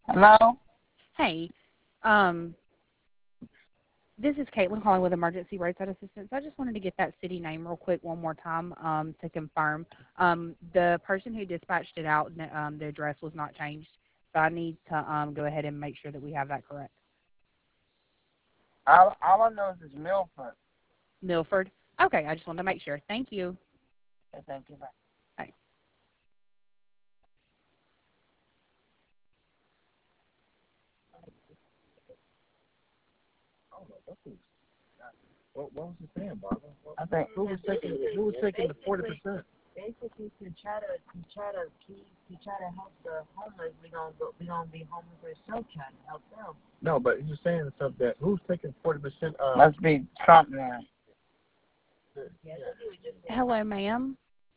Hello? Hey, um, this is Caitlin calling with Emergency Roadside Assistance. I just wanted to get that city name real quick one more time to confirm. The person who dispatched it out, the address was not changed, so I need to go ahead and make sure that we have that correct. All I know is it's Milford. Milford? Okay, I just wanted to make sure. Thank you. Okay, thank you. Bye. Bye. What was he saying, Barbara? I think Who was taking the 40%? Basically, to try to help the homeless, we gonna be homeless ourselves trying to help them. No, but you're saying stuff that who's taking 40% of? Must be Trump now. Hello, ma'am.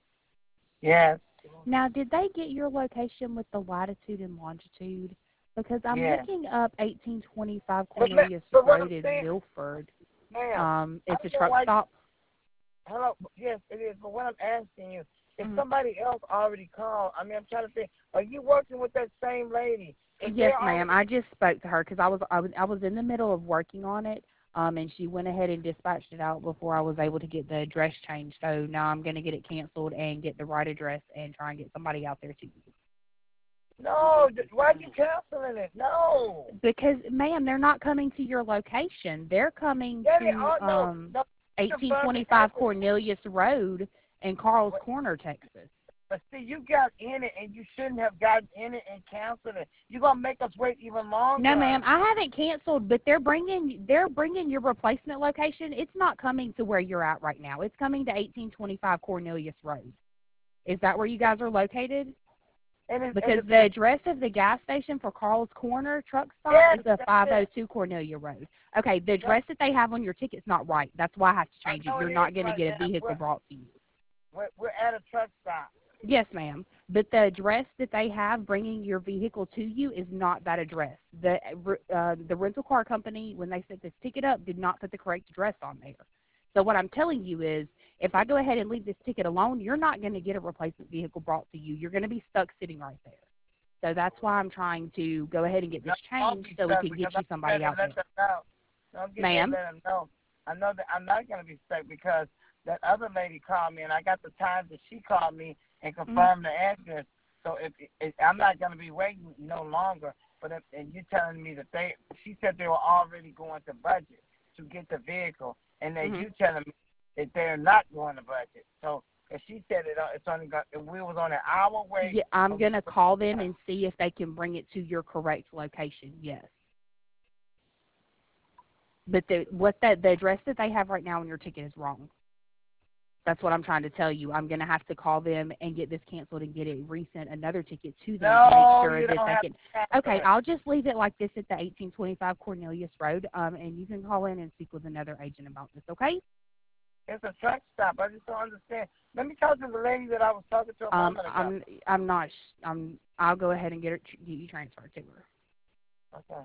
Yes. Now, did they get your location with the latitude and longitude? Because I'm Yes. looking up 1825 But Cornelius what I'm Road in saying, Milford. ma'am, It's I a don't know truck why stop. hello, yes, it is. But what I'm asking you, if Mhm. somebody else already called, I mean, I'm trying to think, are you working with that same lady? If Yes, they're ma'am. already, I just spoke to her because I was in the middle of working on it, and she went ahead and dispatched it out before I was able to get the address changed. So now I'm going to get it canceled and get the right address and try and get somebody out there to you. no, why are you canceling it? No. Because, ma'am, they're not coming to your location. They're coming Yeah, they to are. No, confirm the 1825 address. Cornelius Road in Carl's Corner, Texas. But see, you got in it, and you shouldn't have gotten in it and canceled it. You're gonna make us wait even longer. No, ma'am, I haven't canceled, but they're bringing your replacement location. It's not coming to where you're at right now. It's coming to 1825 Cornelius Road. Is that where you guys are located? Because the address of the gas station for Carl's Corner truck stop is a 502 Cornelia Road. Okay, the address that they have on your ticket's not right. That's why I have to change it. You're not going to get a vehicle brought to you. We're at a truck stop. Yes, ma'am. But the address that they have bringing your vehicle to you is not that address. The rental car company, when they set this ticket up, did not put the correct address on there. So what I'm telling you is, if I go ahead and leave this ticket alone, you're not going to get a replacement vehicle brought to you. You're going to be stuck sitting right there. So that's why I'm trying to go ahead and get this changed so we can get you somebody out there. Don't get Ma'am? let them know. I know that I'm not going to be stuck because that other lady called me, and I got the time that she called me and confirmed the address. So if I'm not going to be waiting no longer, but and you're telling me that she said they were already going to budget to get the vehicle, and then you telling me that they're not going to budget. So if she said it's only got, we was on an hour wait. Yeah, I'm going to call them and see if they can bring it to your correct location. Yes. But the address that they have right now on your ticket is wrong. That's what I'm trying to tell you. I'm going to have to call them and get this canceled and get it resent another ticket to them to make sure that they can. Okay, I'll just leave it like this at the 1825 Cornelius Road, and you can call in and speak with another agent about this, okay? It's a truck stop. I just don't understand. Let me talk to the lady that I was talking to a moment ago. I'm not. I'll go ahead and get you transferred to her. Okay.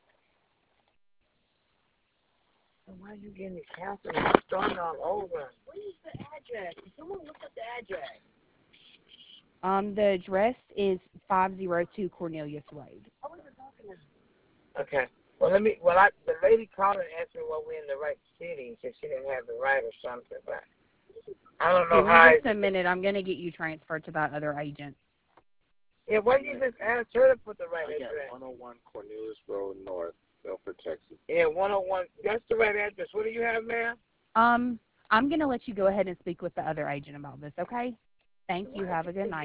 Why are you getting it canceled? It's starting all over. What is the address? Can someone look up the address? The address is 502 Cornelius Road. I wasn't talking to Okay. Well, the lady called and asked me whether we're in the right city. She said she didn't have the right or something, but I don't know how. Give me just a minute. I'm going to get you transferred to that other agent. Yeah, why did you just ask her to put the right address? 101 Cornelius Road North, Milford, Texas. Yeah, 101. That's the right address. What do you have, ma'am? I'm going to let you go ahead and speak with the other agent about this, okay? Thank you. Have a good night.